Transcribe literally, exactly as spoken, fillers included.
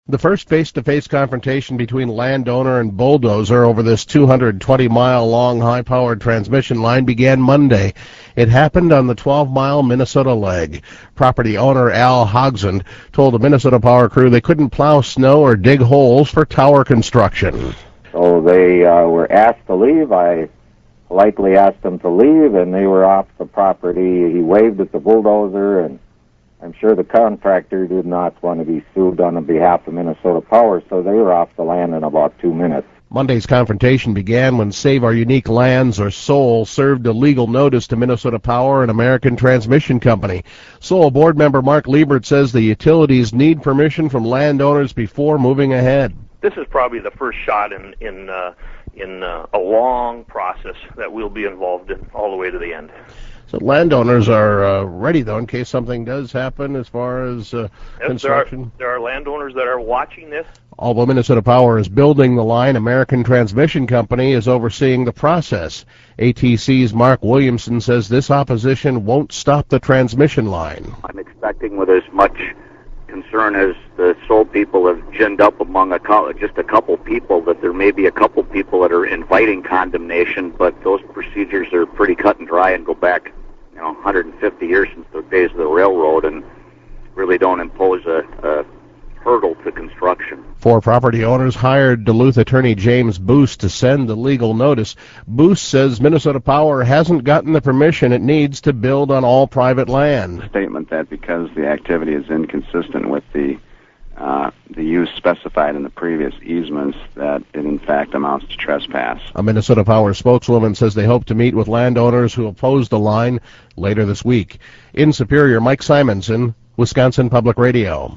The first face-to-face confrontation between landowner and bulldozer over this two hundred twenty mile long high-powered transmission line began Monday. It happened on the twelve mile Minnesota leg. Property owner Al Hogsand told the Minnesota Power crew they couldn't plow snow or dig holes for tower construction. So they uh, were asked to leave. I politely asked them to leave, and they were off the property. He waved at the bulldozer, and I'm sure the contractor did not want to be sued on behalf of Minnesota Power, so they were off the land in about two minutes. Monday's confrontation began when Save Our Unique Lands, or S O L, served a legal notice to Minnesota Power and American Transmission Company. S O L board member Mark Liebert says the utilities need permission from landowners before moving ahead. This is probably the first shot in in uh, in uh, a long process that we'll be involved in all the way to the end. So landowners are uh, ready, though, in case something does happen as far as uh, yes, construction. There are, there are landowners that are watching this. Although Minnesota Power is building the line, American Transmission Company is overseeing the process. A T C's Mark Williamson says this opposition won't stop the transmission line. I'm expecting with as much concern as the S O L people have ginned up among a co- just a couple people, that there may be a couple people that are inviting condemnation, but those procedures are pretty cut and dry and go back, you know, one hundred fifty years since the days of the railroad, and really don't impose a, a hurdle to construction. Four property owners hired Duluth attorney James Boos to send the legal notice. Boos says Minnesota Power hasn't gotten the permission it needs to build on all private land. Statement that because the activity is inconsistent with the uh, the use specified in the previous easements, that it in fact amounts to trespass. A Minnesota Power spokeswoman says they hope to meet with landowners who oppose the line later this week. In Superior, Mike Simonson, Wisconsin Public Radio.